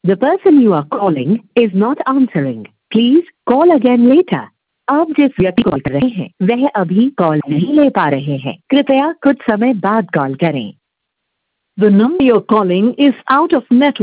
The person you are calling is not answering. Please call again later. आप जिस व्यक्ति को कॉल कर रहे हैं वह अभी कॉल नहीं ले पा रहे हैं। कृपया कुछ समय बाद कॉल करें। The number you're calling is out of network.